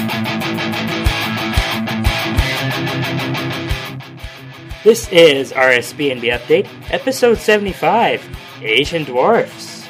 This is RSB&B Update, episode 75, Asian Dwarfs.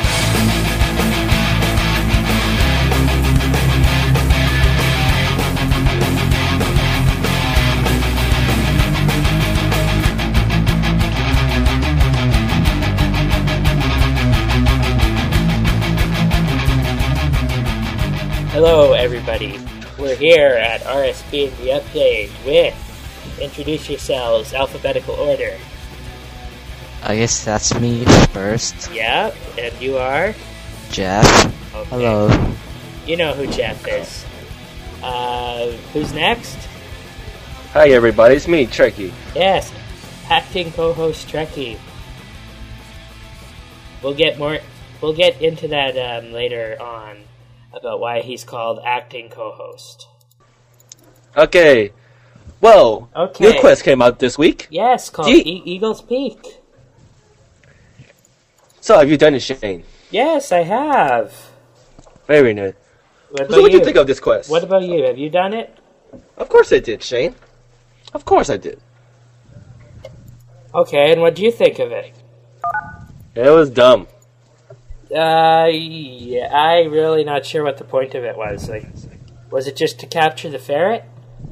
Hello everybody, we're here at RSB&B Update with introduce yourselves, alphabetical order. I guess that's me first. Yep, and you are? Jeff. Okay. Hello. You know who Jeff is. Who's next? Hi everybody, it's me, Trekkie. Yes, acting co-host Trekkie. We'll get into that later on about why he's called acting co-host. Okay. Well, new quest came out this week. Yes, called Eagle's Peak. So, have you done it, Shane? Yes, I have. Very nice. What So, what do you think of this quest? What about you? Have you done it? Of course I did, Shane. Of course I did. Okay, and what do you think of it? It was dumb. Yeah, I'm really not sure what the point of it was. Like, was it just to capture the ferret?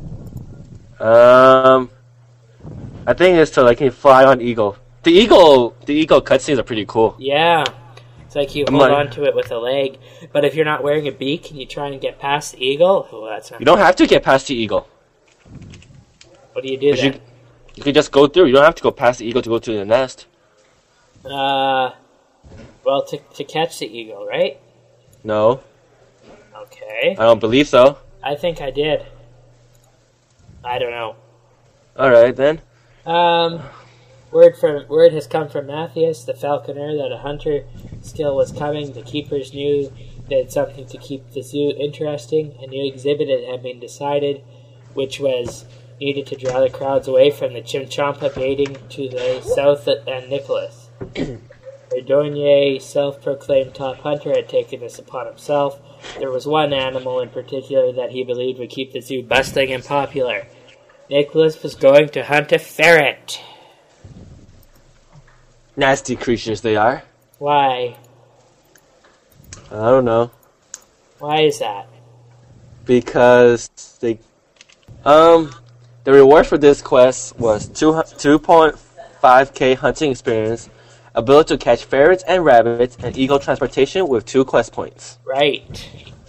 I think it's to like you fly on eagle. The eagle cutscenes are pretty cool. Yeah, it's like you hold on to it with a leg. But if you're not wearing a beak and you try and get past the eagle, well, that's not. You don't have to get past the eagle. What do you do then? You can just go through. You don't have to go past the eagle to go to the nest. Well, to catch the eagle, right? No. Okay. I don't believe so. I think I did. I don't know. Alright, then. Word has come from Matthias, the falconer, that a hunter skill was coming. The keepers knew they had something to keep the zoo interesting. A new exhibit had been decided, which was needed to draw the crowds away from the Chimchampa baiting to the south and Nicholas. Verdonier, self-proclaimed top hunter, had taken this upon himself. There was one animal in particular that he believed would keep the zoo bustling and popular. Nicholas was going to hunt a ferret. Nasty creatures they are. Why? I don't know. Why is that? Because they... The reward for this quest was 2.5k hunting experience, ability to catch ferrets and rabbits, and eagle transportation with 2 quest points. Right.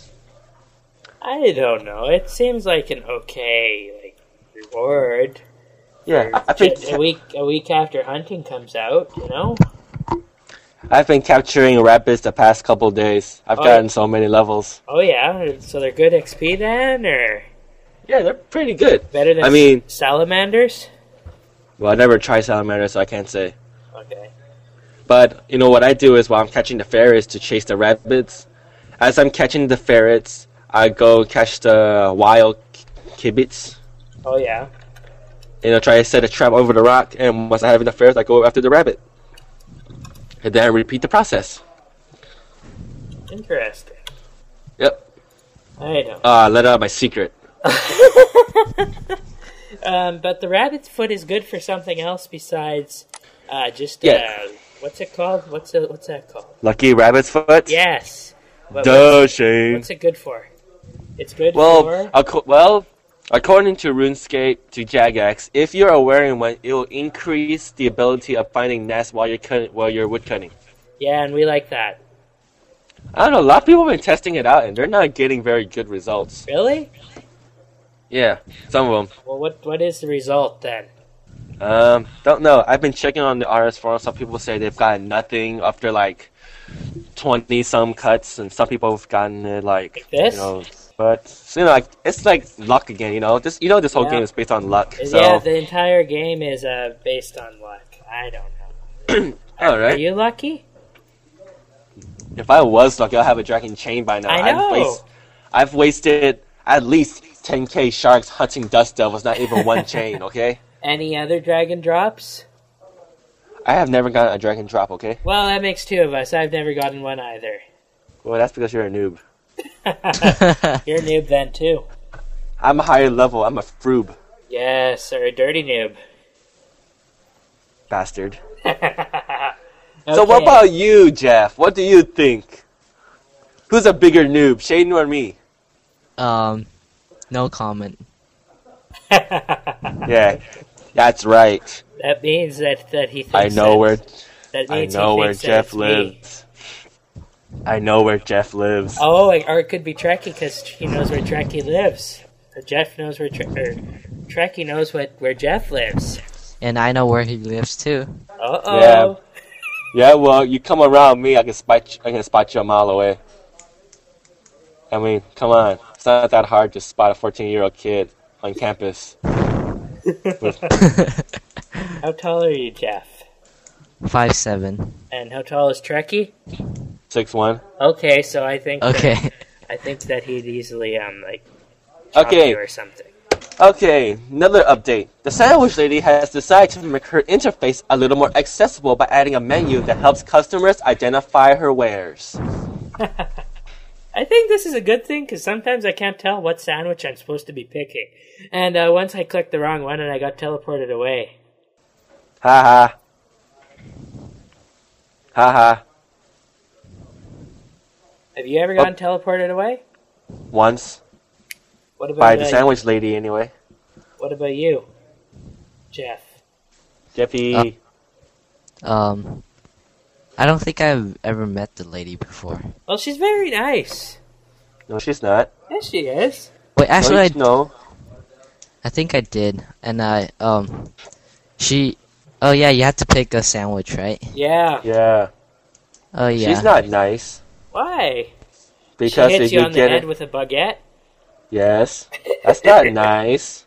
I don't know. It seems like an okay reward. Yeah, I think a week after hunting comes out, you know? I've been capturing rabbits the past couple days. I've gotten so many levels. Oh yeah, so they're good XP then, or? Yeah, they're pretty good. Better than salamanders? Well, I never tried salamanders, so I can't say. Okay. But, you know, what I do is while I'm catching the ferrets to chase the rabbits, as I'm catching the ferrets, I go catch the wild kibitz. Oh, yeah. You know, try to set a trap over the rock, and once I have enough ferrets, I go after the rabbit. And then I repeat the process. Interesting. Yep. I know. Let out my secret. But the rabbit's foot is good for something else besides what's it called? What's that called? Lucky rabbit's foot? Yes. Shane. What's it good for? It's good for... According to RuneScape, to Jagex, if you are wearing one, it will increase the ability of finding nests while you're wood cutting. Yeah, and we like that. I don't know, a lot of people have been testing it out, and they're not getting very good results. Really? Yeah, some of them. Well, what is the result, then? Don't know. I've been checking on the RS forum. Some people say they've gotten nothing after, 20-some cuts, and some people have gotten it, like this? But, it's like luck again, This whole game is based on luck. So. Yeah, the entire game is based on luck. I don't know. Alright. Are you lucky? If I was lucky, I'll have a dragon chain by now. I know. I've wasted at least 10k sharks hunting dust devils, not even one chain, okay? Any other dragon drops? I have never gotten a dragon drop, okay? Well, that makes 2 of us. I've never gotten one either. Well, that's because you're a noob. You're a noob then, too. I'm a higher level. I'm a froob. Yes, or a dirty noob. Bastard. Okay. So what about you, Jeff? What do you think? Who's a bigger noob, Shaden or me? No comment. Yeah, that's right. That means that he thinks I know where Jeff lives. I know where Jeff lives. Oh, or it could be Trekkie because he knows where Trekkie lives. Or Jeff knows where Trekkie knows where Jeff lives. And I know where he lives too. Uh-oh. Yeah. Yeah, well, you come around me, I can spot you a mile away. I mean, come on. It's not that hard to spot a 14-year-old kid on campus. How tall are you, Jeff? 5'7". And how tall is Trekkie? 6'1". Okay, so I think Okay. I think that he'd easily Okay. you or something. Okay, another update. The sandwich lady has decided to make her interface a little more accessible by adding a menu that helps customers identify her wares. I think this is a good thing because sometimes I can't tell what sandwich I'm supposed to be picking. And once I clicked the wrong one and I got teleported away. Haha. Haha. Have you ever gotten teleported away? Once. What about By the sandwich lady, anyway. What about you, Jeff? Jeffy. I don't think I've ever met the lady before. Well, she's very nice. No, she's not. Yes, she is. Wait, actually, No. I think I did, and she. Oh yeah, you have to pick a sandwich, right? Yeah. Yeah. Oh yeah. She's not nice. Why? Because she hits if you you on the get head it. with a baguette? Yes. That's not nice.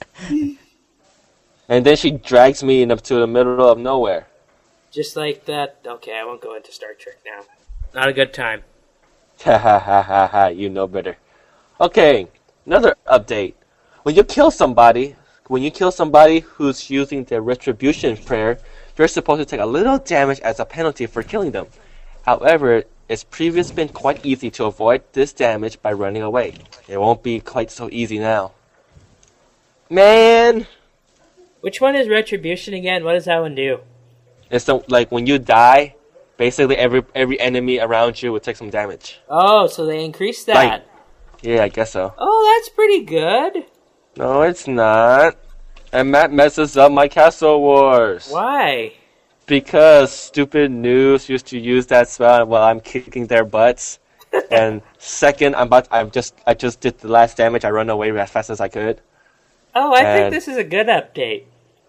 And then she drags me up to the middle of nowhere. Just like that. Okay, I won't go into Star Trek now. Not a good time. Ha ha ha ha ha, you know better. Okay, another update. When you kill somebody who's using the retribution prayer, you're supposed to take a little damage as a penalty for killing them. However, it's previously been quite easy to avoid this damage by running away. It won't be quite so easy now. Man! Which one is Retribution again? What does that one do? It's like when you die, basically every enemy around you will take some damage. Oh, so they increased that. Like, yeah, I guess so. Oh, that's pretty good. No, it's not. And that messes up my Castle Wars. Why? Because stupid noobs used to use that spell while I'm kicking their butts. And second, I just did the last damage. I run away as fast as I could. Oh, I think this is a good update.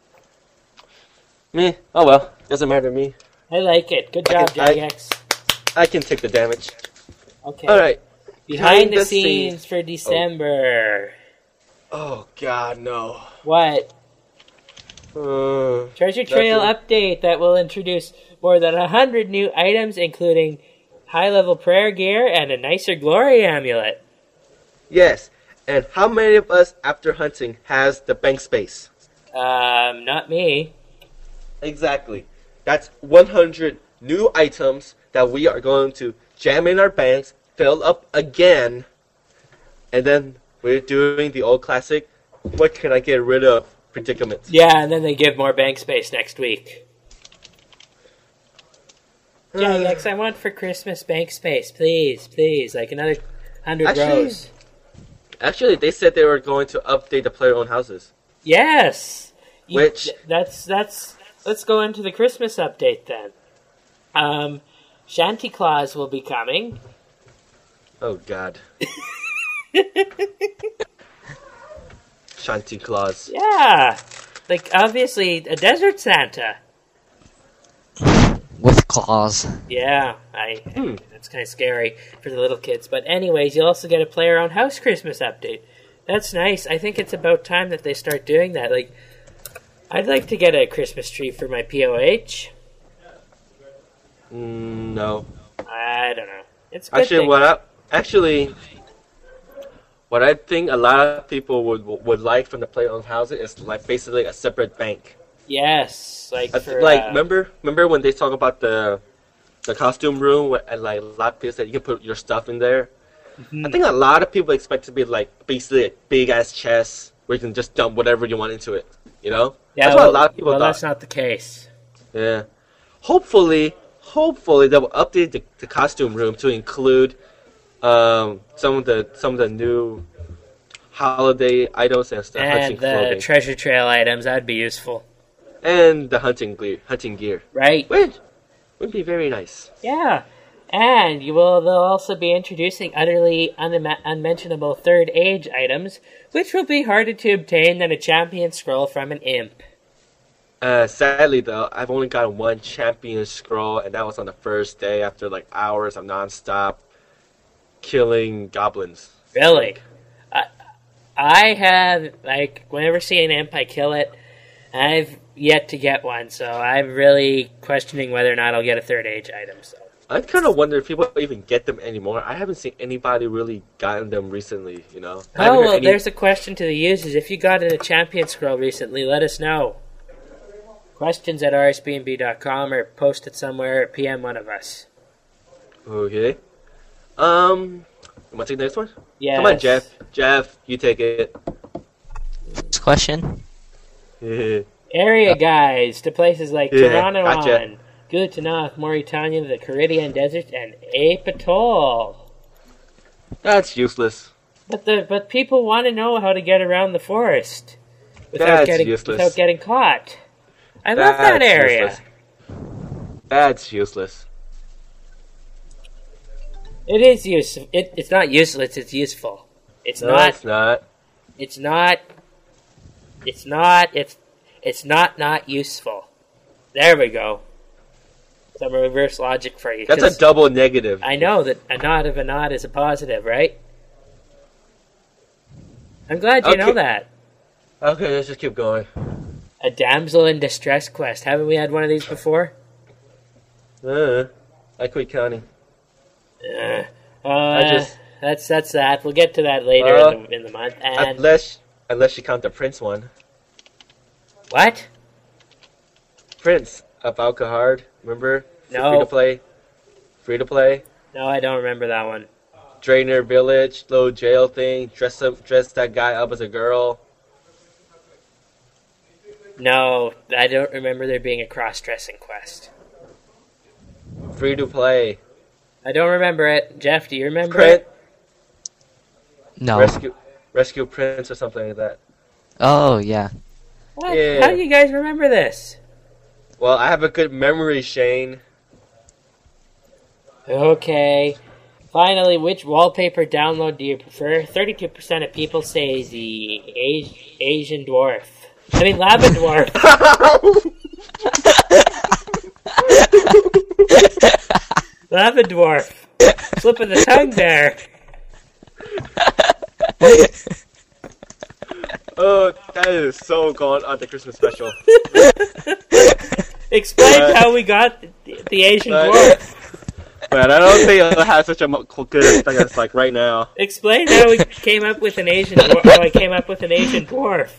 Me? Oh well, doesn't matter to me. I like it. Good job, JX. I can take the damage. Okay. All right. Behind the scenes for December. Oh God, no. What? Treasure Trail update that will introduce more than 100 new items, including high-level prayer gear and a nicer glory amulet. Yes. And how many of us, after hunting, has the bank space? Not me. Exactly. That's 100 new items that we are going to jam in our banks, fill up again, and then we're doing the old classic, what can I get rid of predicament. Yeah, and then they give more bank space next week. JX, I want for Christmas bank space, please, like another 100 rows. Actually, they said they were going to update the player-owned houses. Yes! Which... Let's go into the Christmas update then. Shanty Claus will be coming. Oh, God. Shanty Claus. Yeah! Like, obviously, a desert Santa. With claws. Yeah, that's kind of scary for the little kids. But anyways, you'll also get a player-owned house Christmas update. That's nice. I think it's about time that they start doing that. Like, I'd like to get a Christmas tree for my POH. No. I don't know. It's a good thing. What I think a lot of people would like from the player-owned houses is like basically a separate bank. Yes, remember when they talk about the costume room and like a lot of people that you can put your stuff in there. I think a lot of people expect to be like basically a big ass chest where you can just dump whatever you want into it. You know? Yeah, that's what a lot of people thought. that's not the case. Yeah. Hopefully they will update the costume room to include some of the new holiday items and stuff. And the treasure trail items, that'd be useful. And the hunting gear. Right. Which would be very nice. Yeah. And they'll also be introducing utterly unmentionable third age items, which will be harder to obtain than a champion scroll from an imp. Sadly, though, I've only gotten one champion scroll, and that was on the first day after like hours of nonstop killing goblins. Really? I have, like, whenever I see an imp, I kill it. I've yet to get one, so I'm really questioning whether or not I'll get a third age item. So I kind of wonder if people even get them anymore. I haven't seen anybody really gotten them recently, you know? Oh, well, there's a question to the users. If you got a champion scroll recently, let us know. Questions at rsbnb.com or post it somewhere or PM one of us. Okay. You want to take the next one? Yeah. Come on, Jeff. Jeff, you take it. Next question. Area guides to places like Tiranawan, gotcha. Gutanath, Mauritania, the Caridian Desert, and Ape Atoll. That's useless. But people want to know how to get around the forest That's without getting caught. I love that area. Useless. That's useless. It is useful. It's not useless. It's useful. It's not. It's not. It's not. It's not. It's not useful. There we go. Some reverse logic for you. That's a double negative. I know that a nod of a nod is a positive, right? I'm glad you know that. Okay, let's just keep going. A damsel in distress quest. Haven't we had one of these before? I quit counting. That's that. We'll get to that later in the month. And unless you count the Prince one. What? Prince of Alcahard, remember? No. Free to play. No, I don't remember that one. Drainer Village, little jail thing. Dress that guy up as a girl. No, I don't remember there being a cross-dressing quest. Free to play. I don't remember it. Jeff, do you remember it? No. Rescue Prince or something like that. Oh, yeah. What? Yeah. How do you guys remember this? Well, I have a good memory, Shane. Okay. Finally, which wallpaper download do you prefer? 32% of people say the Asian dwarf. I mean, lava dwarf. Lava dwarf. Slip of the tongue there. Oh, that is so gone on the Christmas special. Explain how we got the Asian dwarf. But I don't think it'll have such a good effect as like right now. Explain how we came up with an Asian dwarf. How I came up with an Asian dwarf.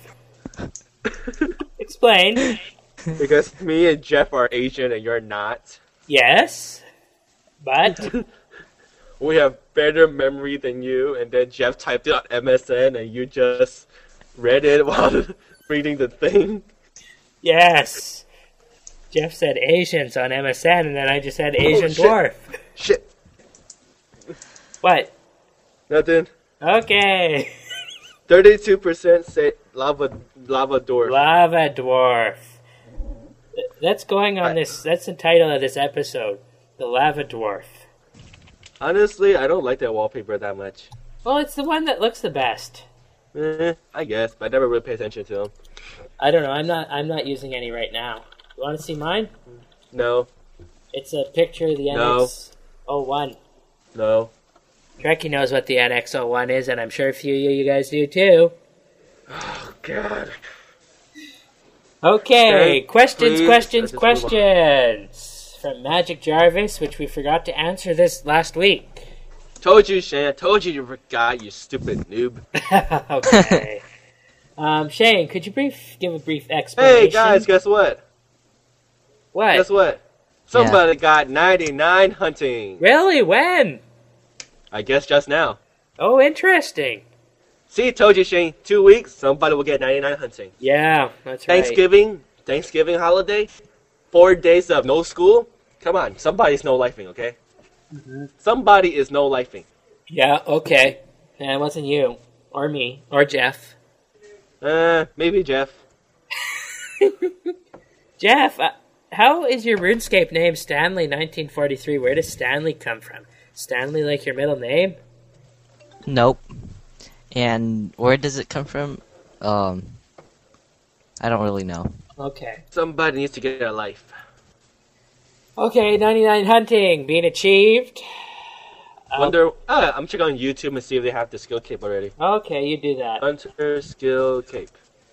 Explain. Because me and Jeff are Asian and you're not. Yes, but we have better memory than you, and then Jeff typed it on MSN and you just read it while reading the thing. Yes. Jeff said Asians on MSN, and then I just said Asian dwarf. Shit. What? Nothing. Okay. 32% say lava dwarf. Lava dwarf. That's going on this. That's the title of this episode. The lava dwarf. Honestly, I don't like that wallpaper that much. Well, it's the one that looks the best. I guess, but I never really pay attention to them. I don't know. I'm not using any right now. You want to see mine? No. It's a picture of the NX-01. No. Trekkie knows what the NX-01 is, and I'm sure a few of you guys do too. Oh, God. Okay, questions. Questions. From Magic Jarvis, which we forgot to answer this last week. Told you, Shane. I told you forgot, you stupid noob. Okay. Shane, could you give a brief explanation? Hey, guys, guess what? What? Guess what? Somebody got 99 hunting. Really? When? I guess just now. Oh, interesting. See, told you, Shane. 2 weeks, somebody will get 99 hunting. Yeah, that's right. Thanksgiving holiday, 4 days of no school. Come on, somebody's no-lifing, okay? Mm-hmm. Somebody is no-lifing. Yeah, okay. And it wasn't you, or me, or Jeff. Maybe Jeff. Jeff, how is your RuneScape name Stanley 1943? Where does Stanley come from? Stanley like your middle name? Nope. And where does it come from? I don't really know. Okay. Somebody needs to get a life. Okay, 99 hunting being achieved. I'm checking on YouTube and see if they have the skill cape already. Okay, you do that. Hunter skill cape.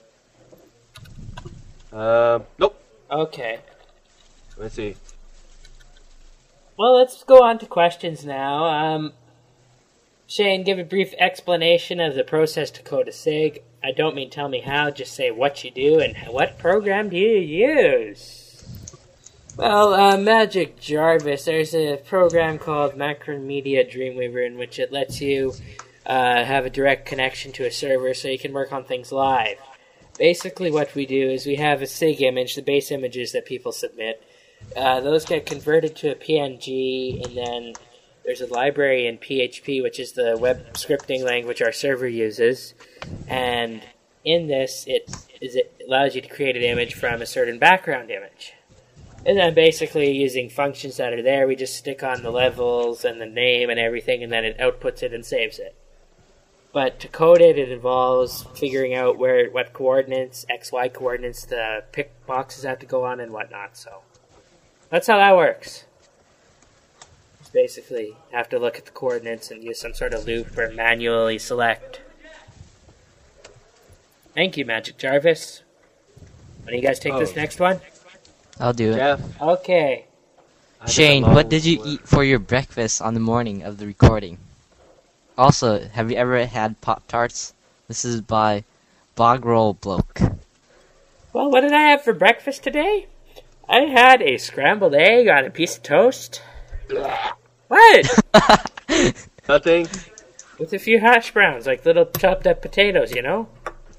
Nope. Okay. Let's see. Well, let's go on to questions now. Shane, give a brief explanation of the process to code a SIG. I don't mean tell me how, just say what you do and what program do you use. Well, Magic Jarvis, there's a program called Macromedia Dreamweaver in which it lets you have a direct connection to a server so you can work on things live. Basically what we do is we have a SIG image, the base images that people submit. Those get converted to a PNG, and then there's a library in PHP, which is the web scripting language our server uses. And in this, it allows you to create an image from a certain background image. And then basically using functions that are there, we just stick on the levels and the name and everything, and then it outputs it and saves it. But to code it, it involves figuring out what coordinates, XY coordinates, the pick boxes have to go on and whatnot. So that's how that works. It's basically have to look at the coordinates and use some sort of loop or manually select. Thank you, Magic Jarvis. Why don't you guys take this next one? I'll do it. Jeff. Okay. Shane, what did you eat for your breakfast on the morning of the recording? Also, have you ever had Pop-Tarts? This is by Bog-Roll Bloke. Well, what did I have for breakfast today? I had a scrambled egg on a piece of toast. What? Nothing. With a few hash browns, like little chopped up potatoes, you know?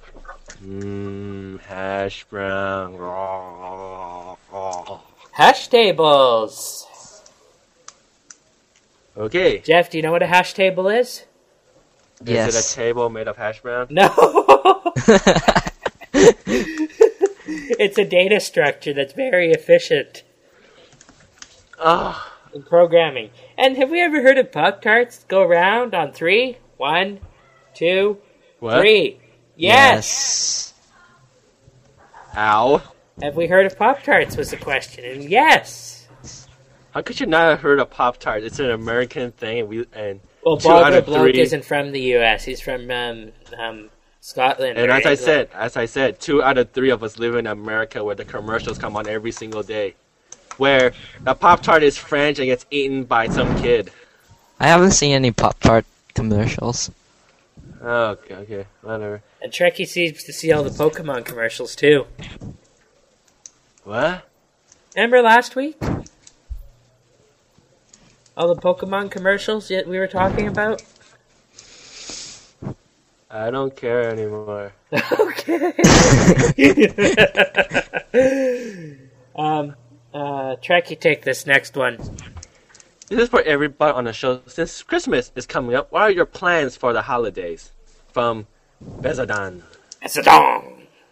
Hash brown. Hash tables. Okay. Jeff, do you know what a hash table is? Yes. Is it a table made of hash brown? No. It's a data structure that's very efficient in programming. And have we ever heard of Pop-Tarts go around on 3? 1, 2, What? 3. Yes. Ow. Have we heard of Pop-Tarts was the question. And yes. How could you not have heard of Pop-Tart? It's an American thing, and Well, 2 out of Bloke 3. isn't from the U.S. He's from Scotland. And or as England. I said, 2 out of 3 of us live in America where the commercials come on every single day. Where the Pop-Tart is French and gets eaten by some kid. I haven't seen any Pop-Tart commercials. Oh, okay, whatever. And Trekkie seems to see all the Pokemon commercials, too. What? Remember last week? All the Pokemon commercials that we were talking about? I don't care anymore. Okay. Trekkie, take this next one. This is for everybody on the show. Since Christmas is coming up, what are your plans for the holidays? From Bezadan. Bezadan!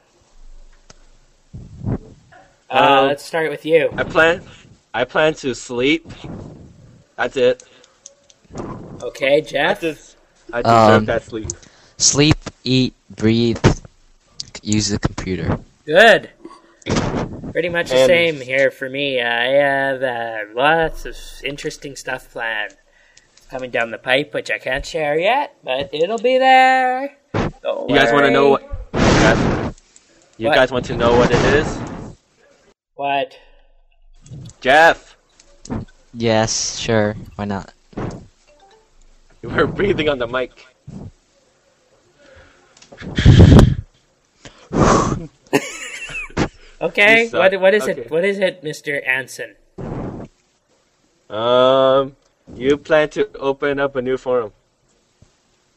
Let's start with you. I plan to sleep. That's it. Okay, Jeff? I deserve that sleep. Sleep, eat, breathe, use the computer. Good. Pretty much the same here for me. I have lots of interesting stuff planned. It's coming down the pipe, which I can't share yet, but it'll be there. Don't You guys want to know what? You What? guys want to know what it is? What? Jeff, Yes, sure, why not? you were breathing on the mic. Okay, You suck. what is Okay. it? What is it, Mr. Anson? You plan to open up a new forum.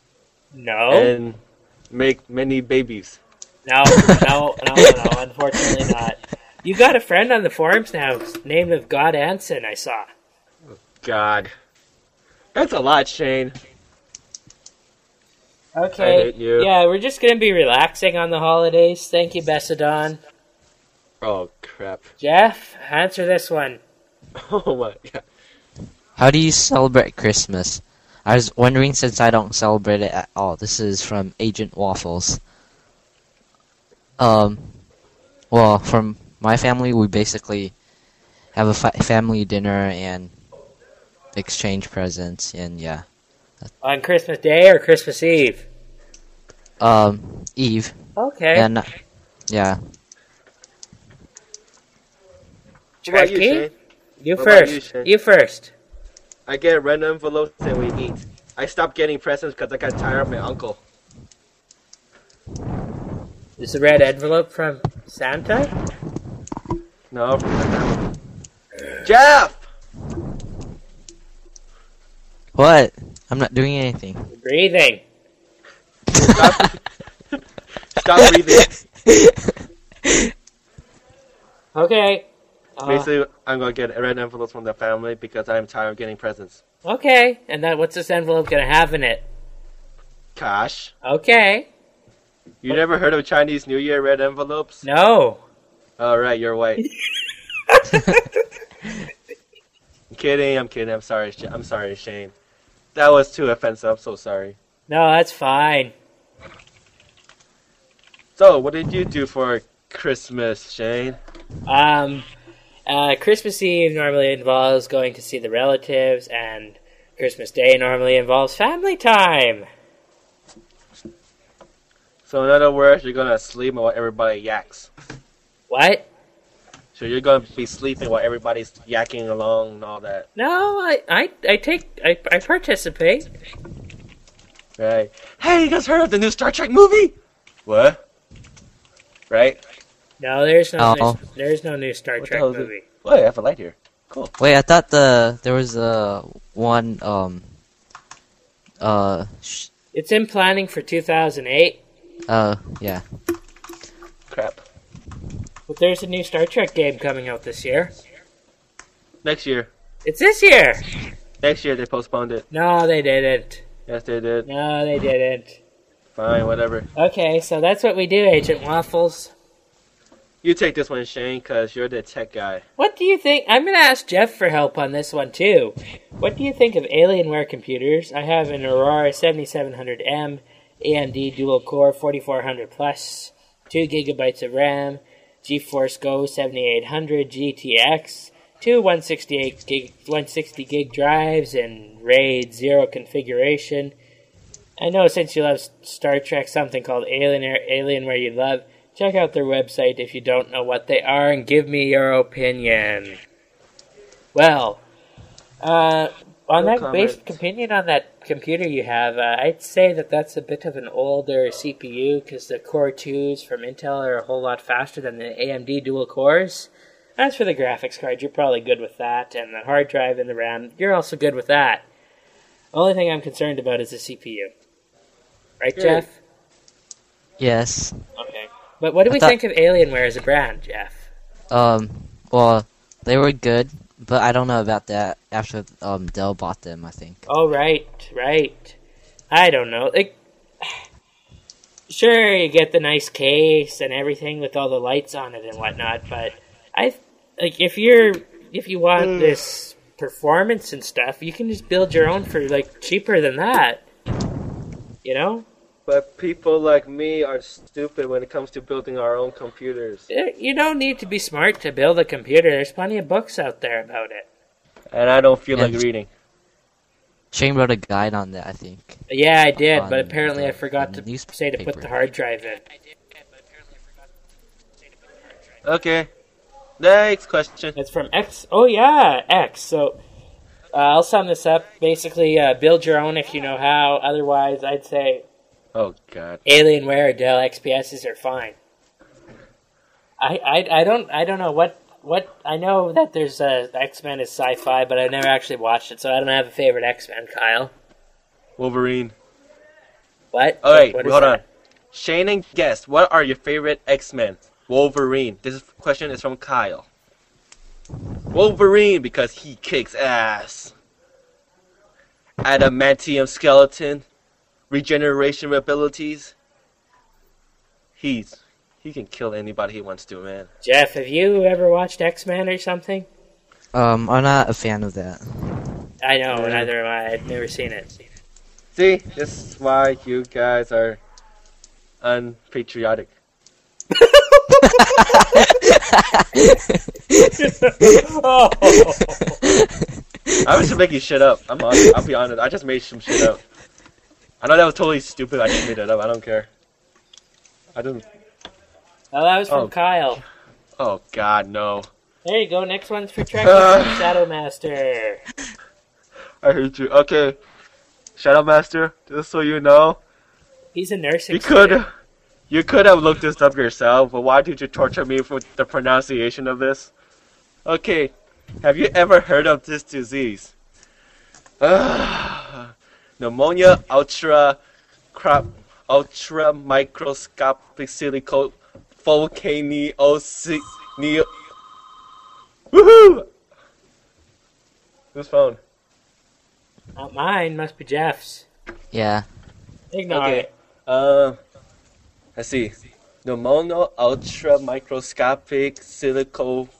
No. and make many babies. No, unfortunately not. You got a friend on the forums now, named of God Anson, I saw. God. That's a lot, Shane. Okay. I hate you. Yeah, we're just going to be relaxing on the holidays. Thank you, Bessadon. Oh, crap. Jeff, answer this one. Oh, my God. How do you celebrate Christmas? I was wondering since I don't celebrate it at all. This is from Agent Waffles. Well, from my family, we basically have a family dinner and exchange presents, and yeah. On Christmas Day or Christmas Eve? Eve. Okay. And, yeah. What about you, Jackie? Shane? You What about first. you, Shane? You first. I get red envelopes and we eat. I stopped getting presents because I got tired of my uncle. Is the red envelope from Santa? No, from my family. Jeff! What? I'm not doing anything. Breathing. Stop breathing. Okay. Basically, I'm going to get red envelopes from the family because I'm tired of getting presents. Okay. And then what's this envelope going to have in it? Cash. Okay. You never heard of Chinese New Year red envelopes? No. Alright, you're white. I'm kidding. I'm sorry, Shane. That was too offensive. I'm so sorry. No, that's fine. So, what did you do for Christmas, Shane? Christmas Eve normally involves going to see the relatives, and Christmas Day normally involves family time. So, in other words, you're gonna sleep while everybody yaks. What? So you're gonna be sleeping while everybody's yakking along and all that, No, I participate. right? Hey, you guys heard of the new Star Trek movie? What? Right? No, there's no Oh. there's no new Star What the Trek hell is it? movie. Oh, I have a light here. Cool. Wait, I thought there was one It's in planning for 2008, yeah. Crap. but there's a new Star Trek game coming out this year. Next year. It's this year. Next year they postponed it. No, they didn't. Yes, they did. No, they didn't. Fine, whatever. Okay, so that's what we do, Agent Waffles. You take this one, Shane, because you're the tech guy. What do you think? I'm going to ask Jeff for help on this one, too. What do you think of Alienware computers? I have an Aurora 7700M, AMD dual-core 4400 plus, 2 gigabytes of RAM, GeForce Go 7800 GTX, two 160 gig drives, and RAID 0 configuration. I know since you love Star Trek, something called Alienware you love. Check out their website if you don't know what they are and give me your opinion. Well, on that comment. basic opinion on that computer you have, I'd say that that's a bit of an older CPU because the Core 2s from Intel are a whole lot faster than the AMD dual cores. As for the graphics card, you're probably good with that, and the hard drive and the RAM, you're also good with that. The only thing I'm concerned about is the CPU. Right, Good. Jeff? Yes. Okay. But what do we think of Alienware as a brand, Jeff? Well, they were good, but I don't know about that after Dell bought them, I think. Oh, right. I don't know. Like, sure, you get the nice case and everything with all the lights on it and whatnot, but if you want this performance and stuff, you can just build your own for like cheaper than that. You know? But people like me are stupid when it comes to building our own computers. You don't need to be smart to build a computer. There's plenty of books out there about it. And I don't feel And- like reading. Shane wrote a guide on that, I think. Yeah, I did, On but apparently I the forgot to say to put newspaper. the hard drive in. Okay. Next question. It's from X. Oh, yeah, X. So, I'll sum this up. Basically, build your own if you know how. Otherwise, I'd say Oh, God. Alienware or Dell XPSs are fine. I don't know what I know that there's X-Men is sci-fi, but I've never actually watched it, so I don't have a favorite X-Men, Kyle. Wolverine. What? All right, What is hold on. that? Shane and Guest, what are your favorite X-Men? Wolverine. This question is from Kyle. Wolverine because he kicks ass. Adamantium skeleton, regeneration abilities. He can kill anybody he wants to, man. Jeff, have you ever watched X-Men or something? I'm not a fan of that. I know, neither am I. I've never seen it. See, this is why you guys are unpatriotic. Oh. I was just making shit up. I'll be honest. I just made some shit up. I know that was totally stupid. I just made it up. I don't care. I didn't. Oh, that was from Kyle. Oh God, no. There you go. Next one's for Trekkie from Shadow Master. I hate you. Okay, Shadow Master. Just so you know, He's a nursing you could have looked this up yourself, but why did you torture me with the pronunciation of this? Okay, have you ever heard of this disease? Pneumonia ultra microscopic silico volcaniosis. Woohoo! Whose phone? Not mine. Must be Jeff's. Yeah. Ignore it. Let's see. Pneumonia ultra microscopic silico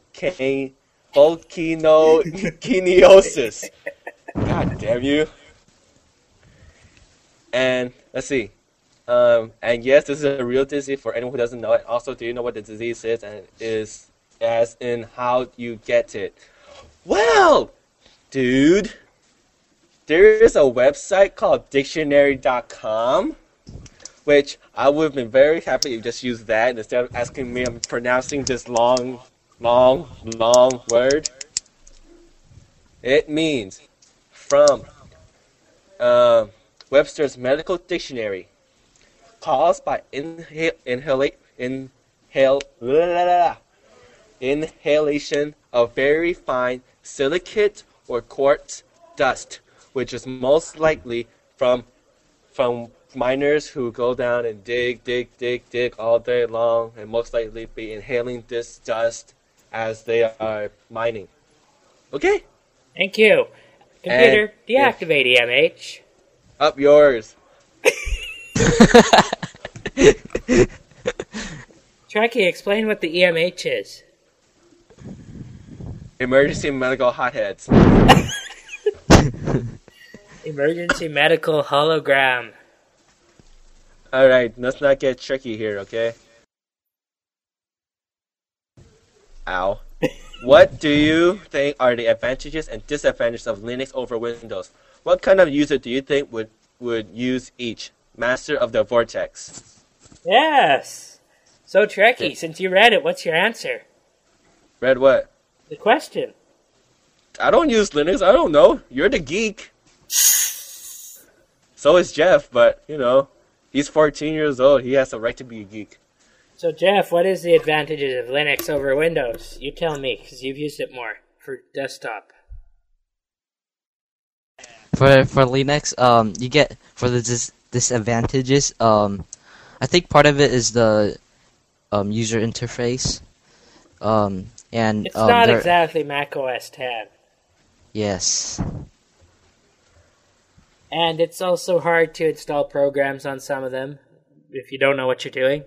volcanokiniosis. God damn you. And let's see. And yes, this is a real disease for anyone who doesn't know it. Also, do you know what the disease is? And it is as in how you get it. Well, dude, there is a website called dictionary.com, which I would have been very happy if you just used that instead of asking me I'm pronouncing this long word. It means from Webster's Medical Dictionary, caused by inhalation of very fine silicate or quartz dust, which is most likely from miners who go down and dig all day long, and most likely be inhaling this dust as they are mining. Okay? Thank you. Computer, deactivate EMH. Up yours. Trekkie, explain what the EMH is. Emergency medical hotheads. Emergency medical hologram. Alright, let's not get tricky here, okay? Ow. What do you think are the advantages and disadvantages of Linux over Windows? What kind of user do you think would use each? Master of the Vortex. Yes. So, Trekkie, since you read it, what's your answer? Read what? The question. I don't use Linux. I don't know. You're the geek. So is Jeff, but, you know, he's 14 years old. He has the right to be a geek. So, Jeff, what is the advantages of Linux over Windows? You tell me, because you've used it more for desktop. For Linux, you get for the disadvantages. I think part of it is the user interface. And it's not exactly Mac OS 10. Yes. And it's also hard to install programs on some of them if you don't know what you're doing.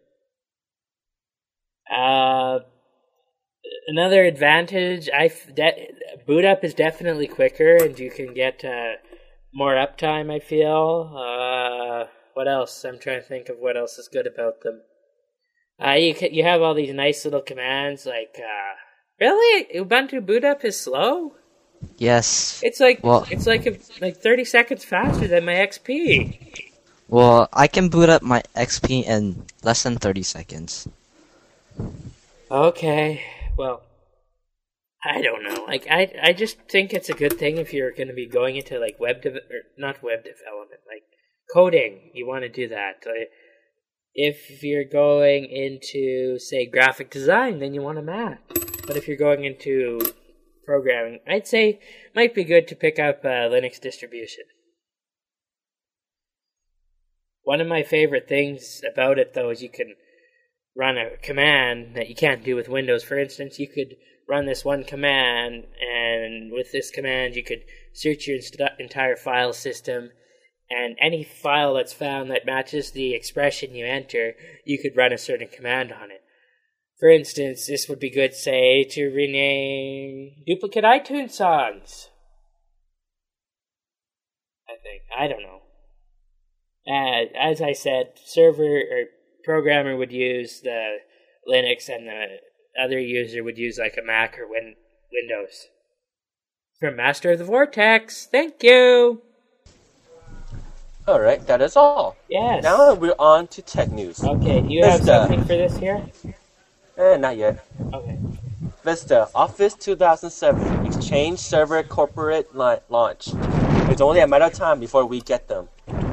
Another advantage, boot up is definitely quicker, and you can get more uptime, I feel. What else? I'm trying to think of what else is good about them. You have all these nice little commands, like, really? Ubuntu boot up is slow? Yes. It's like 30 seconds faster than my XP. Well, I can boot up my XP in less than 30 seconds. Okay, well, I don't know. Like, I just think it's a good thing if you're going to be going into like not web development, like coding. You want to do that. If you're going into, say, graphic design, then you want a Mac. But if you're going into programming, I'd say it might be good to pick up a Linux distribution. One of my favorite things about it, though, is you can run a command that you can't do with Windows. For instance, you could run this one command, and with this command, you could search your entire file system, and any file that's found that matches the expression you enter, you could run a certain command on it. For instance, this would be good, say, to rename duplicate iTunes songs. I don't know. As I said, server or programmer would use the Linux, and the other user would use like a Mac or Windows. From Master of the Vortex, thank you! Alright, that is all. Yes. Now we're on to tech news. Okay, do you have something for this here? Not yet. Okay. Vista Office 2007 Exchange Server Corporate launch. It's only a matter of time before we get them.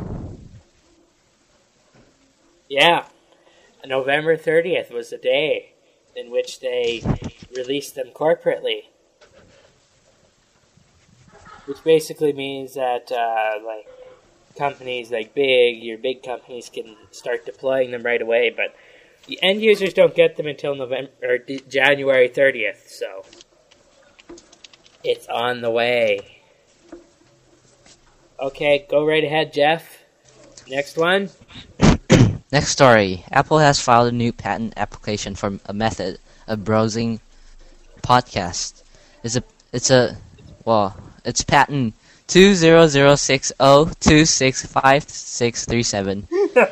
Yeah. November 30th was the day in which they released them corporately. Which basically means that, like, companies like your big companies can start deploying them right away, but the end users don't get them until January 30th, so it's on the way. Okay, go right ahead, Jeff. Next one. Next story. Apple has filed a new patent application for a method of browsing podcasts. It's patent 20060265637.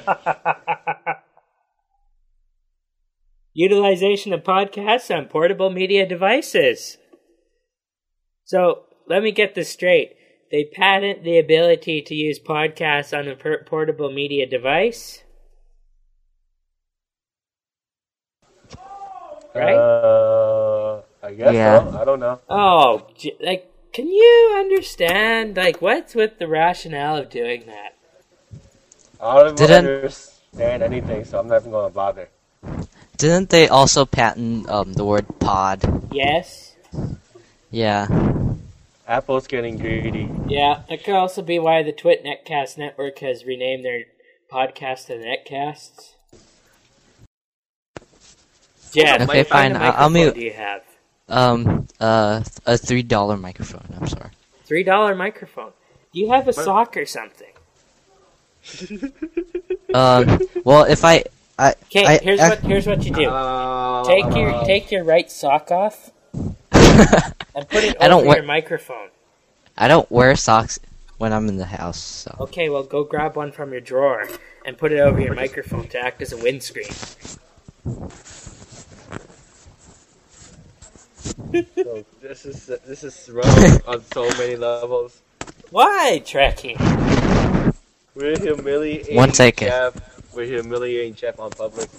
Utilization of podcasts on portable media devices. So, let me get this straight. They patent the ability to use podcasts on a portable media device? Right? I guess so. I don't know. Oh, can you understand, what's with the rationale of doing that? I don't even understand anything, so I'm not even going to bother. Didn't they also patent the word pod? Yes. Yeah. Apple's getting greedy. Yeah, that could also be why the Twit Netcast Network has renamed their podcast to Netcasts. Jeff, okay, fine. I'll mute. What do you have? A $3 microphone. I'm sorry. $3 microphone. Do you have a sock or something? Well, if I Okay, here's what you do. Take your right sock off and put it over your microphone. I don't wear socks when I'm in the house. So. Okay, well, go grab one from your drawer and put it over your microphone to act as a windscreen. So this is wrong on so many levels. Why, Trekkie? We're humiliating 1 second. Jeff. We're humiliating Jeff on public.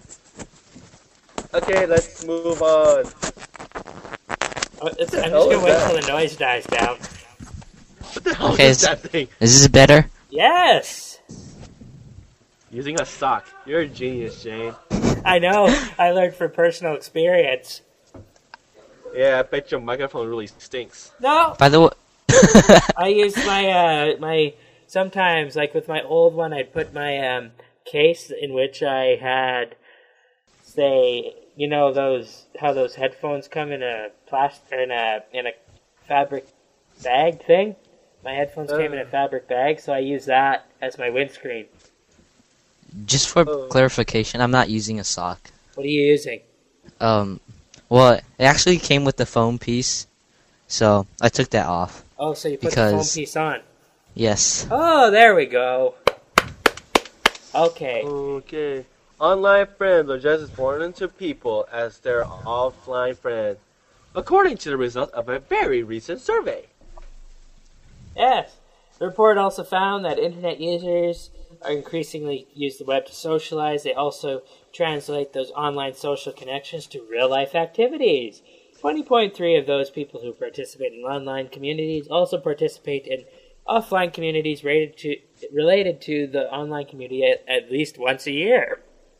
Okay, let's move on. I'm just gonna wait till the noise dies down. What the hell is that thing? Is this better? Yes! Using a sock. You're a genius, Shane. I know. I learned from personal experience. Yeah, I bet your microphone really stinks. No! By the way... I use my sometimes, like with my old one, I'd put my case in which I had, say, you know how those headphones come in a in a fabric bag thing? My headphones came in a fabric bag, so I use that as my windscreen. Just for clarification, I'm not using a sock. What are you using? Well, it actually came with the foam piece, so I took that off. Oh, so you put the foam piece on? Yes. Oh, there we go. Okay. Okay. Online friends are just as important to people as their offline friends, according to the results of a very recent survey. Yes. The report also found that internet users are increasingly use the web to socialize. They also translate those online social connections to real-life activities. 20.3 of those people who participate in online communities also participate in offline communities related to the online community at least once a year.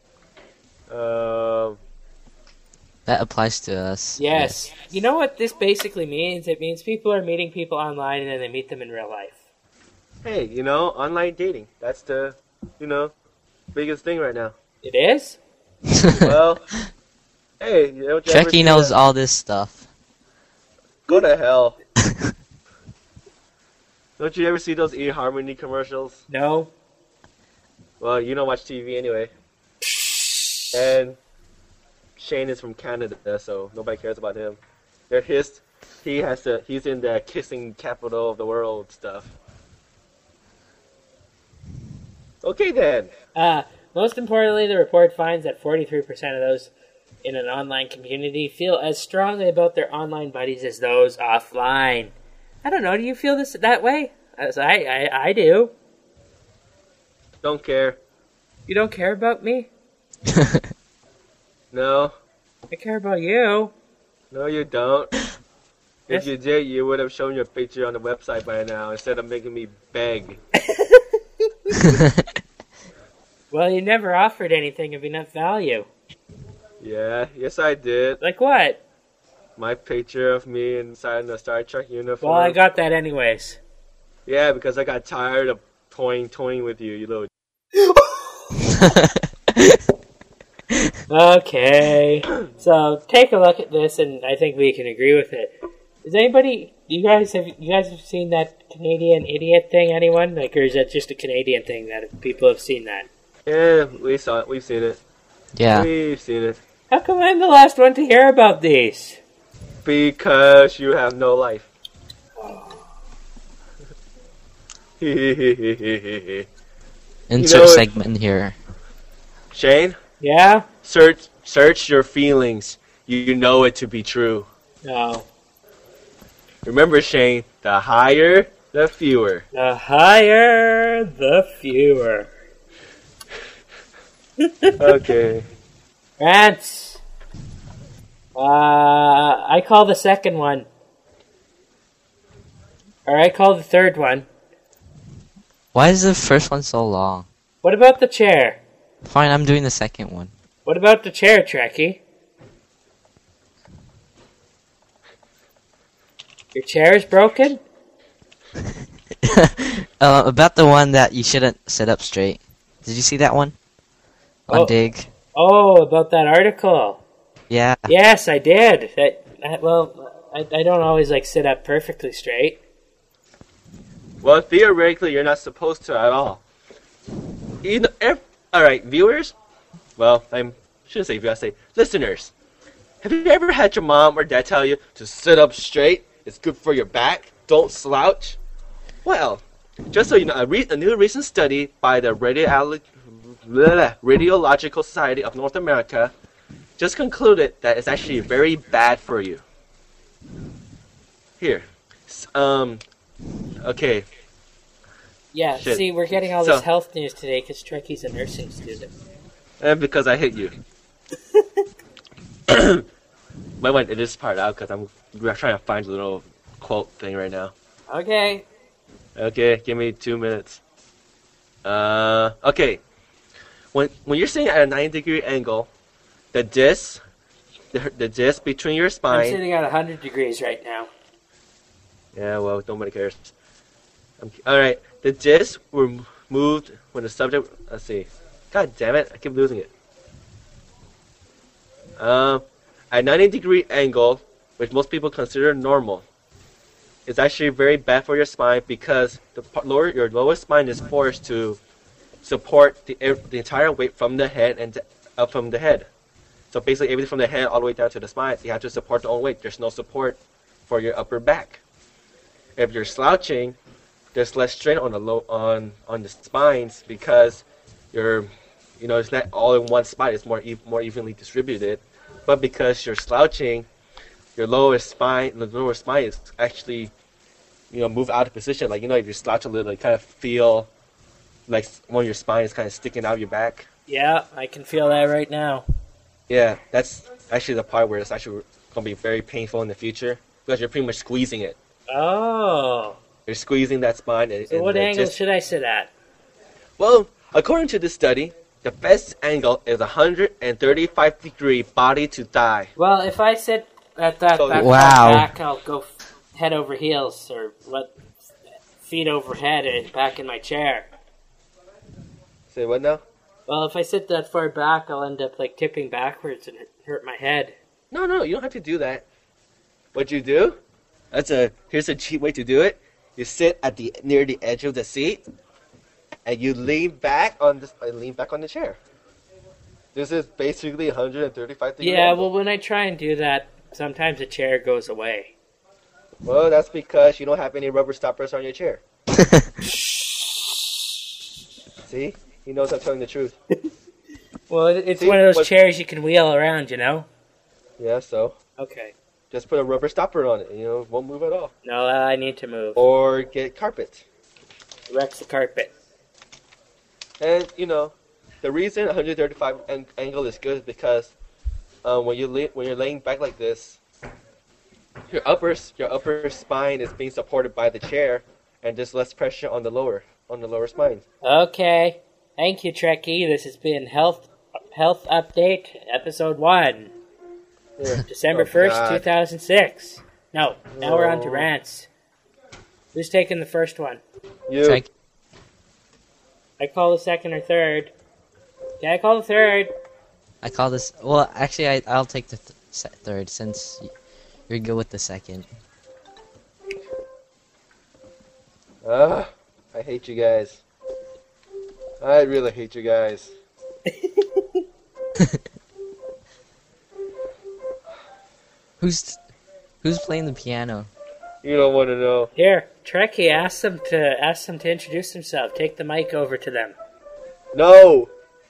That applies to us. Yes. You know what this basically means? It means people are meeting people online and then they meet them in real life. Hey, online dating. That's the biggest thing right now. It is? Well, hey, don't you ever Trekkie see knows that- all this stuff. Go to hell. Don't you ever see those eHarmony commercials? No. Well, you don't watch TV anyway. And Shane is from Canada, so nobody cares about him. He's in the kissing capital of the world stuff. Okay then. Most importantly, the report finds that 43% of those in an online community feel as strongly about their online buddies as those offline. I don't know, do you feel that way? As I do. Don't care. You don't care about me? No. I care about you. No, you don't. Yes. If you did, you would have shown your picture on the website by now instead of making me beg. Well, you never offered anything of enough value. Yeah, yes I did. Like what? My picture of me inside the Star Trek uniform. Well, I got that anyways. Yeah, because I got tired of toying with you little... Okay. So, take a look at this and I think we can agree with it. Is anybody... You guys have seen that Canadian idiot thing, anyone? Like, or is that just a Canadian thing that people have seen that? Yeah, we saw it. We've seen it. Yeah. We've seen it. How come I'm the last one to hear about these? Because you have no life. Insert know, segment here. Shane, Yeah? search your feelings. You know it to be true. No. Remember, Shane, the higher, the fewer. The higher, the fewer. Okay. Rants. I call the second one. Or I call the third one. Why is the first one so long? What about the chair? Fine, I'm doing the second one. What about the chair, Trekkie? Your chair is broken? About the one that you shouldn't sit up straight. Did you see that one? On Oh. Dig? Oh, about that article. Yeah. Yes, I did. I don't always sit up perfectly straight. Well, theoretically, you're not supposed to at all. Alright, viewers? Well, I shouldn't say viewers, I say listeners. Have you ever had your mom or dad tell you to sit up straight? It's good for your back. Don't slouch. Well, just so you know, a new recent study by the Radiological Society of North America just concluded that it's actually very bad for you. Here. Okay. Yeah, Shit. see, we're getting all So- this health news today because Trekkie's a nursing student. And because I hit you. Might want to edit this part out because I'm trying to find a little quote thing right now. Okay. Okay, give me 2 minutes. Okay. When you're sitting at a 90-degree angle, the disc between your I'm spine. sitting at 100 degrees right now. Yeah, well, nobody cares. All right, the discs were moved when the subject. Let's see. God damn it! I keep losing it. At 90-degree angle, which most people consider normal, is actually very bad for your spine because your lower spine is forced to support the entire weight from the head and up from the head. So basically, everything from the head all the way down to the spine, you have to support the own weight. There's no support for your upper back. If you're slouching, there's less strain on the spines because it's not all in one spot. It's more evenly distributed. But because you're slouching, the lower spine is actually move out of position. Like if you slouch a little, you kind of feel like one of your spine is kind of sticking out your back. Yeah, I can feel that right now. Yeah, that's actually the part where it's actually going to be very painful in the future because you're pretty much squeezing it. Oh. You're squeezing that spine. So what angle should I sit at? Well, according to this study, the best angle is 135-degree body to thigh. Well, if I sit at that far Wow. back, I'll go head over heels or feet overhead and back in my chair. Say what now? Well, if I sit that far back, I'll end up like tipping backwards and hurt my head. No, you don't have to do that. What you do? Here's a cheap way to do it. You sit at near the edge of the seat, and you lean back on the chair. This is basically 135 degrees. Yeah, well, when I try and do that, sometimes the chair goes away. Well, that's because you don't have any rubber stoppers on your chair. See? He knows I'm telling the truth. Well, it's See, one of those chairs you can wheel around, you know? Yeah, so Okay. just put a rubber stopper on it, and it won't move at all. No, I need to move. Or get carpet. Rex the carpet. And, the reason 135 angle is good is because when you're laying back like this, your upper spine is being supported by the chair, and there's less pressure on the lower spine. Okay. Thank you, Trekkie. This has been Health Update, Episode 1. Yeah. December 1st, 2006. No, now we're on to No. rants. Who's taking the first one? You. Trek- I call the second or third. Yeah, I call the third. I call this. Well, actually, I'll take the third since you're good with the second. I hate you guys. I really hate you guys. Who's playing the piano? You don't want to know. Here, Trekkie, ask them to introduce themselves. Take the mic over to them. No!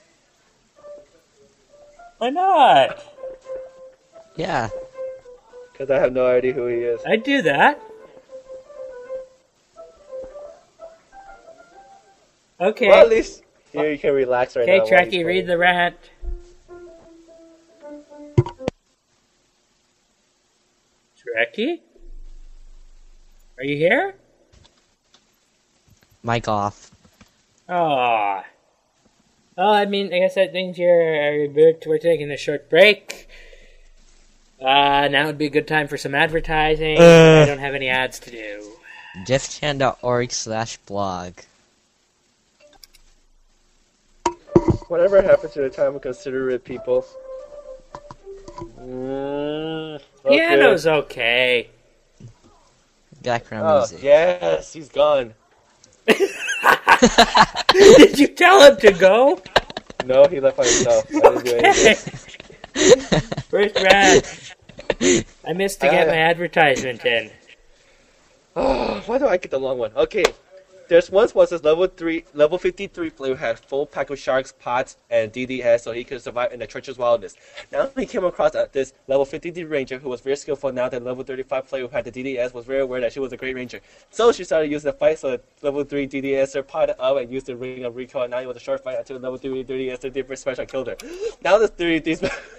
Why not? Yeah. Because I have no idea who he is. I'd do that. Okay. Well, at least here you can relax right Okay, now. Trekkie, read the rant. Trekkie? Are you here? Mic off. Aw. Well, I mean, I guess that means we're taking a short break. Now would be a good time for some advertising. I don't have any ads to do. jeffchan.org/blog. Whatever happened to the time of considerate people? Okay. Piano's okay. Background Oh, music. yes, he's gone. Did you tell him to go? No, he left by himself. I didn't do anything. First rant. I missed to get my advertisement in. Oh, why do I get the long one? Okay, there's once was this level 53 player who had full pack of sharks, pots, and DDS so he could survive in the treacherous wilderness. Now he came across this level 53 ranger who was very skillful. Now that level 35 player who had the DDS was very aware that she was a great ranger. So she started using the fight, so the level 3 DDSer potted up and used the ring of recoil, and now it was a short fight until the level 3 DDSer did first special and killed her. Now the 3 these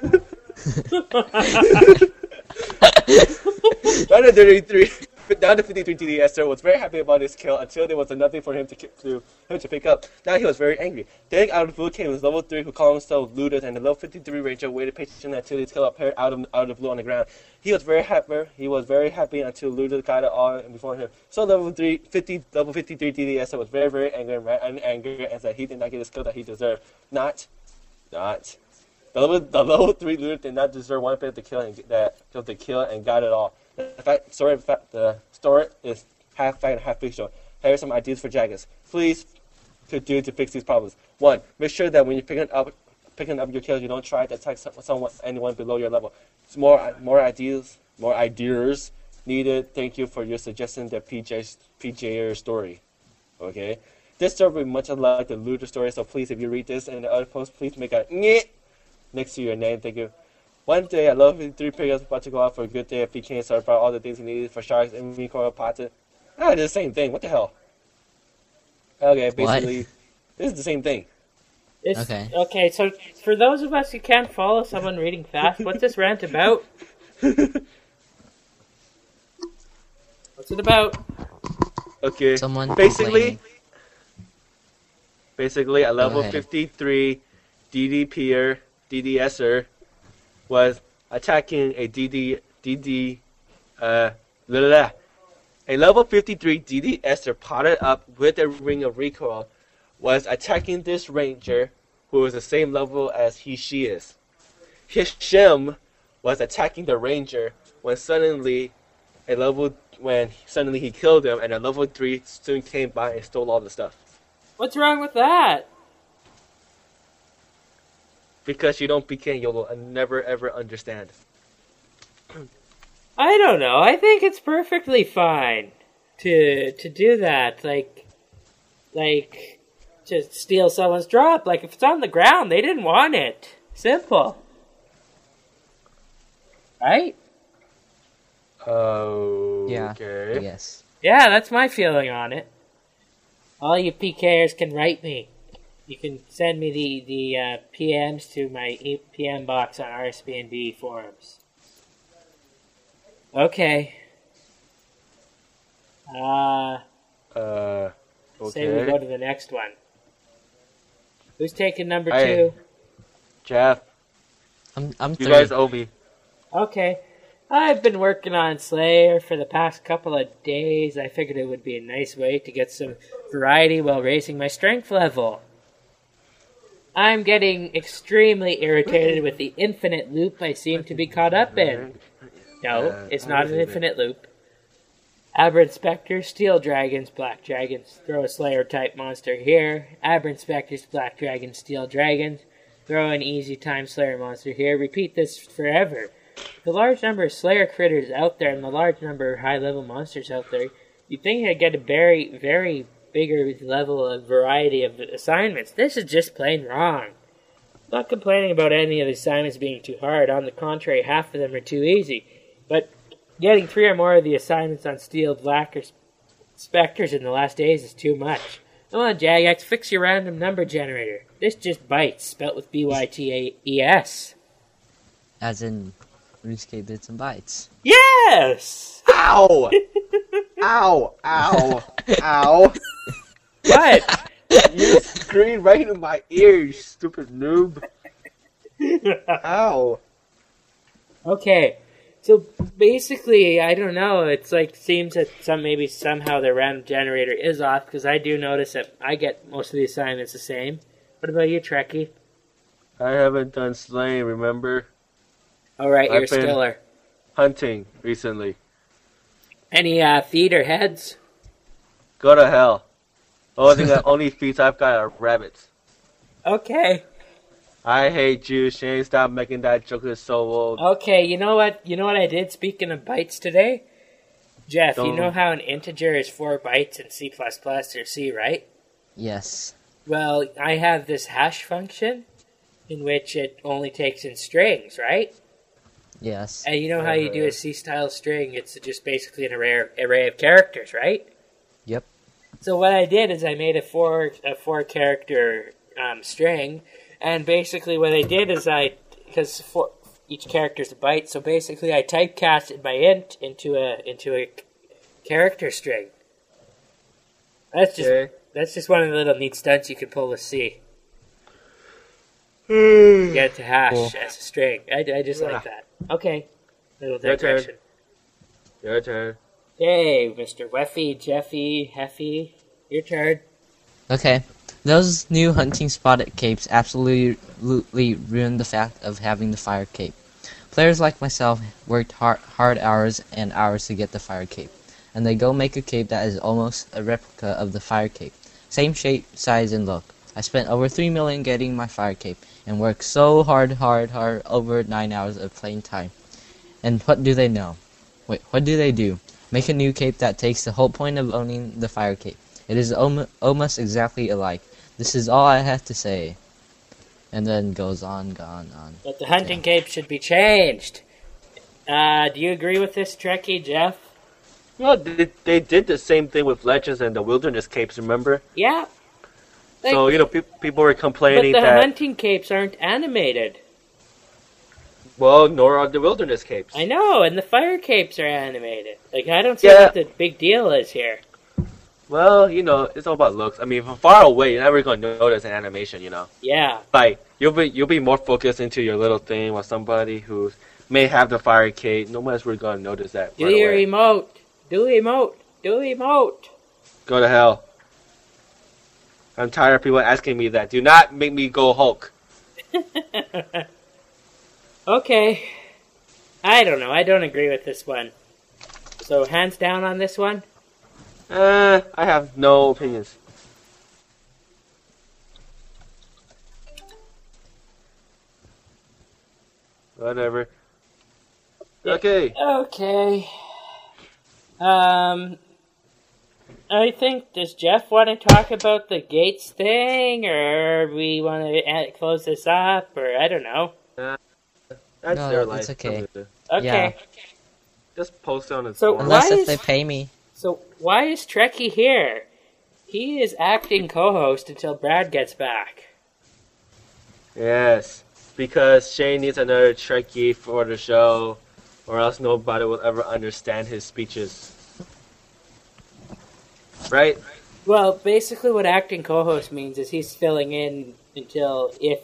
Now the 53 DDSer was very happy about his kill until there was nothing for him to pick up. Now he was very angry. Then out of the blue came his level 3 who called himself Ludus, and the level 53 ranger waited patiently until his kill appeared out of the blue on the ground. He was very happy until Ludus got it all before him. So level 53 DDSer was very, very angry and said he did not get his kill that he deserved. The level 3 Ludus did not deserve one bit of the kill and got it all. The story is half fact and half fictional. Here are some ideas for Jaggers. Please could do to fix these problems. 1. Make sure that when you're picking up your kills, you don't try to attack anyone below your level. It's more ideas needed. Thank you for your suggestion. The PJer story. Okay, this story will be much like the Looter story. So please, if you read this and the other post, please make a nyeh next to your name. Thank you. One day, I love 3 players about to go out for a good day at PK and start about all the things he needed for sharks and recoil pots. It's the same thing. What the hell? Okay, basically, this is the same thing. Okay, so for those of us who can't follow someone reading fast, what's this rant about? What's it about? Okay, Someone basically, complaining. a level 53 DDSer was attacking a level 53 DDSer potted up with a ring of recoil was attacking this ranger who was the same level as she is. Hishem was attacking the ranger when suddenly he killed him and a level 3 student came by and stole all the stuff. What's wrong with that? Because you don't begin, you'll never ever understand. I don't know. I think it's perfectly fine to do that. Like to steal someone's drop. Like if it's on the ground, they didn't want it. Simple. Right? Oh. Yeah. Okay. Yes. Yeah, that's my feeling on it. All you PKers can write me. You can send me the PMs to my PM box on RSBNB forums. Okay. Okay. Say we go to the next one. Who's taking number Hey. 2? Jeff, I'm you third. guys owe me. Okay. I've been working on Slayer for the past couple of days. I figured it would be a nice way to get some variety while raising my strength level. I'm getting extremely irritated with the infinite loop I seem to be caught up in. No, it's not an infinite loop. Aberrant Spectres, Steel Dragons, Black Dragons. Throw a Slayer-type monster here. Aberrant Spectres, Black Dragons, Steel Dragons. Throw an easy-time Slayer monster here. Repeat this forever. The large number of Slayer critters out there and the large number of high-level monsters out there, you'd think I'd get a very, very bigger level of variety of assignments. This is just plain wrong. I'm not complaining about any of the assignments being too hard. On the contrary, half of them are too easy. But getting 3 or more of the assignments on Steel, Black, or Spectres in the last days is too much. Come on, Jagex, fix your random number generator. This just bites, spelt with B-Y-T-A-E-S. As in RuneScape Bits and Bytes. Yes! Ow! Ow! Ow! Ow! What? You screamed right in my ear, you stupid noob. Ow! Okay, so basically, I don't know, it's like, seems that maybe somehow the random generator is off, because I do notice that I get most of the assignments the same. What about you, Trekkie? I haven't done slaying, remember? Alright, you're a I've been- skiller. Hunting recently. Any feet or heads? Go to hell. Only feet I've got are rabbits. Okay. I hate you, Shane. Stop making that joke. It's so old. Okay, you know what? You know what I did, speaking of bytes today? Jeff, you Don't- know how an integer is 4 bytes in C++ or C, right? Yes. Well, I have this hash function in which it only takes in strings, right? Yes. And you know how you do a C-style string? It's just basically an array of characters, right? Yep. So what I did is I made a four character string, and basically what I did is because each character is a byte, so basically I typecasted my int into a character string. That's just one of the little neat stunts you can pull with C. Get it to hash Cool. as a string. I just like that. Okay. Little Your turn. digression. Your turn. Hey, Mr. Weffy, Jeffy, Heffy, your turn. Okay. Those new hunting spotted capes absolutely ruined the fact of having the fire cape. Players like myself worked hard hours and hours to get the fire cape, and they go make a cape that is almost a replica of the fire cape. Same shape, size, and look. I spent over 3 million getting my fire cape, and worked so hard, over 9 hours of playing time. And what do they know? Wait, what do they do? Make a new cape that takes the whole point of owning the fire cape. It is almost exactly alike. This is all I have to say. And then goes on. But the hunting cape should be changed. Do you agree with this, Trekkie, Jeff? Well, they did the same thing with Legends and the Wilderness capes, remember? Yeah. So, people were But complaining the that, hunting capes aren't animated. well, nor are the Wilderness capes. I know, and the fire capes are animated. Like, I don't see Yeah. what the big deal is here. Well, it's all about looks. I mean, from far away, you're never going to notice an animation, Yeah. Like, you'll be more focused into your little thing while somebody who may have the fire cape, no one's really going to notice that Do right your away. emote. Do emote. Do emote. Go to hell. I'm tired of people asking me that. Do not make me go Hulk. Okay. I don't know. I don't agree with this one. So, hands down on this one? I have no opinions. Whatever. Okay. Okay. I think, does Jeff want to talk about the Gates thing, or we want to close this up, or I don't know. That's No, their life. it's okay. Okay. Yeah. Just post it on its So forum. Unless Why if is- they pay me. So, why is Trekkie here? He is acting co-host until Brad gets back. Yes, because Shane needs another Trekkie for the show, or else nobody will ever understand his speeches. Right? Well, basically what acting co-host means is he's filling in until if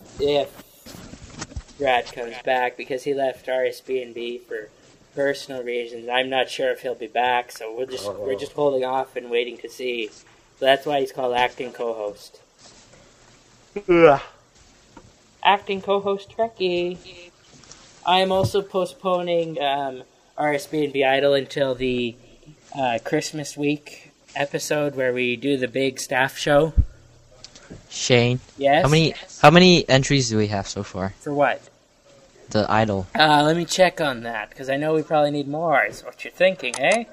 Brad comes back, because he left RSB&B for personal reasons. I'm not sure if he'll be back, so we're just holding off and waiting to see. So that's why he's called acting co-host. Ugh. Acting co-host Trekkie. I am also postponing RSB&B Idol until the Christmas week episode where we do the big staff show. Shane, Yes? how many entries do we have so far? For what? The idol. Let me check on that, because I know we probably need more, is what you're thinking, eh?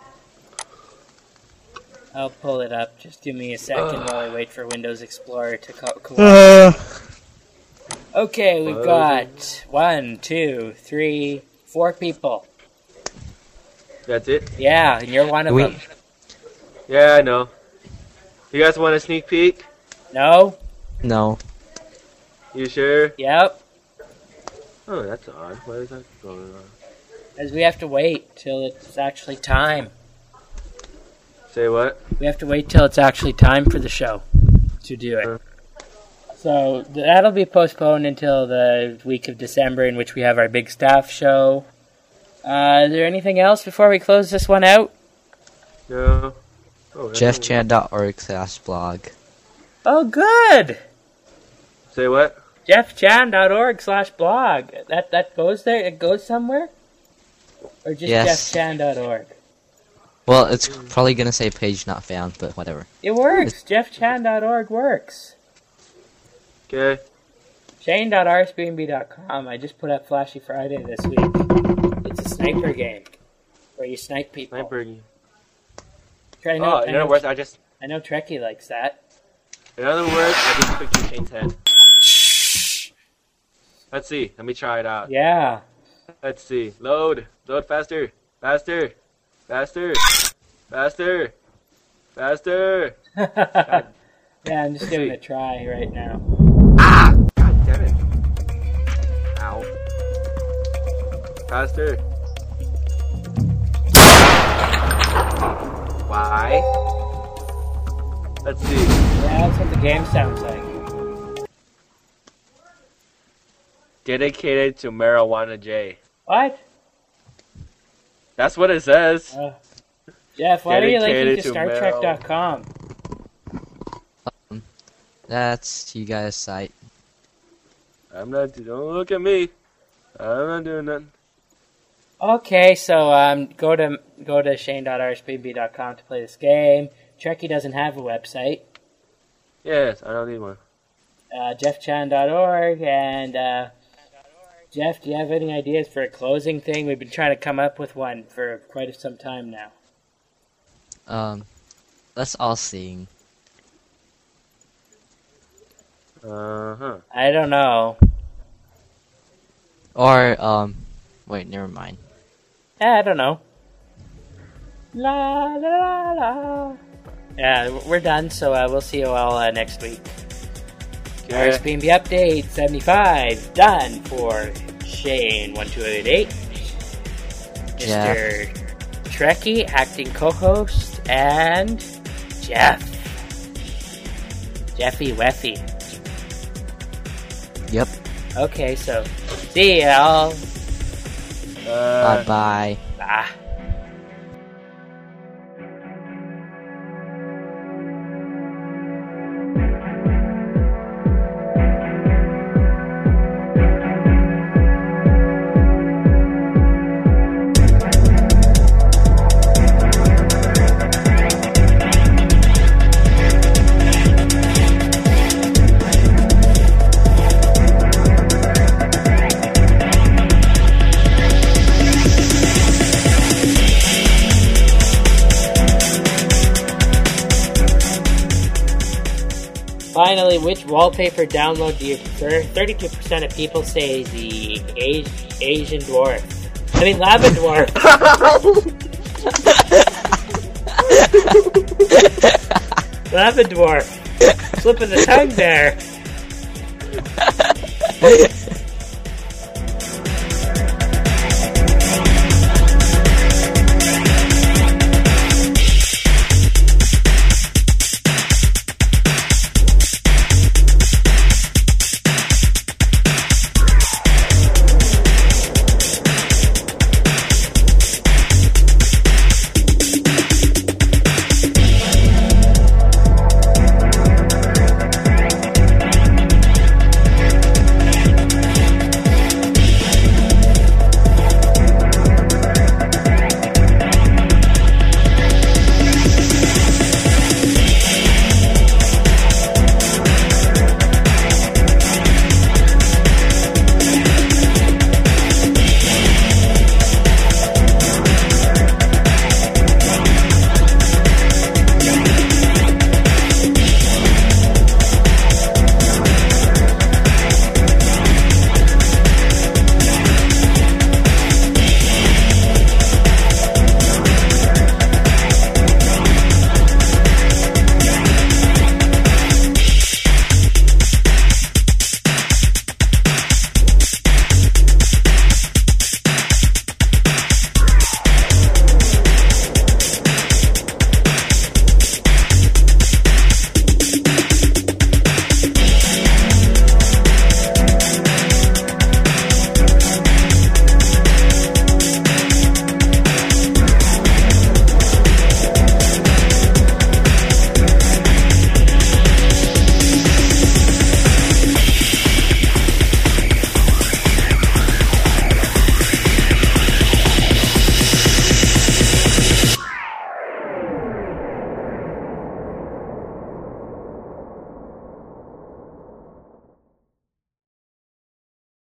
I'll pull it up. Just give me a second while I wait for Windows Explorer to cooperate. Okay, we've got 1, 2, 3, 4 people. That's it? Yeah, and you're one of them. Yeah, I know. You guys want a sneak peek? No? No. You sure? Yep. Oh, that's odd. Why is that going on? As we have to wait till it's actually time. Say what? We have to wait till it's actually time for the show to do it. So that'll be postponed until the week of December, in which we have our big staff show. Is there anything else before we close this one out? No. Oh, JeffChan.org/blog. Oh, good! Say what? JeffChan.org/blog. That goes there? It goes somewhere? Or just Yes. JeffChan.org? Well, it's probably gonna say page not found, but whatever. It works! JeffChan.org works. Okay. Shane.rsbnb.com. I just put up Flashy Friday this week. It's a sniper game where you snipe people. Sniper. I In other words, I know Trekkie likes that. just clicked to Shane's head. Let's see. Let me try it out. Yeah. Let's see. Load. Load faster. Faster. Faster. Faster. Faster. Yeah, I'm just giving it a try right now. Ah! God damn it. Ow. Faster. Why? Let's see. Yeah, that's what the game sounds like. Dedicated to Marijuana J. What? That's what it says. Jeff, why are you linking Dedicated to to StarTrek.com? That's you guys' site. I'm not. Don't look at me. I'm not doing nothing. Okay, so go to shane.rsbb.com to play this game. Trekkie doesn't have a website. Yes, I don't need one. JeffChan.org, and Jeff, do you have any ideas for a closing thing? We've been trying to come up with one for quite some time now. Let's all sing. I don't know. Or, wait, never mind. I don't know. La la la la. Yeah, we're done, so we'll see you all next week. Okay. RSBNB Update 75, done for Shane1288. Yeah. Mr. Trekkie, acting co-host, and Jeff. Jeffy Weffy. Yep. Okay, so see y'all. Bye-bye. Bye. which wallpaper download do you prefer? 32% of people say the Asian dwarf. I mean, lava dwarf. Lava dwarf. Slip of the tongue there.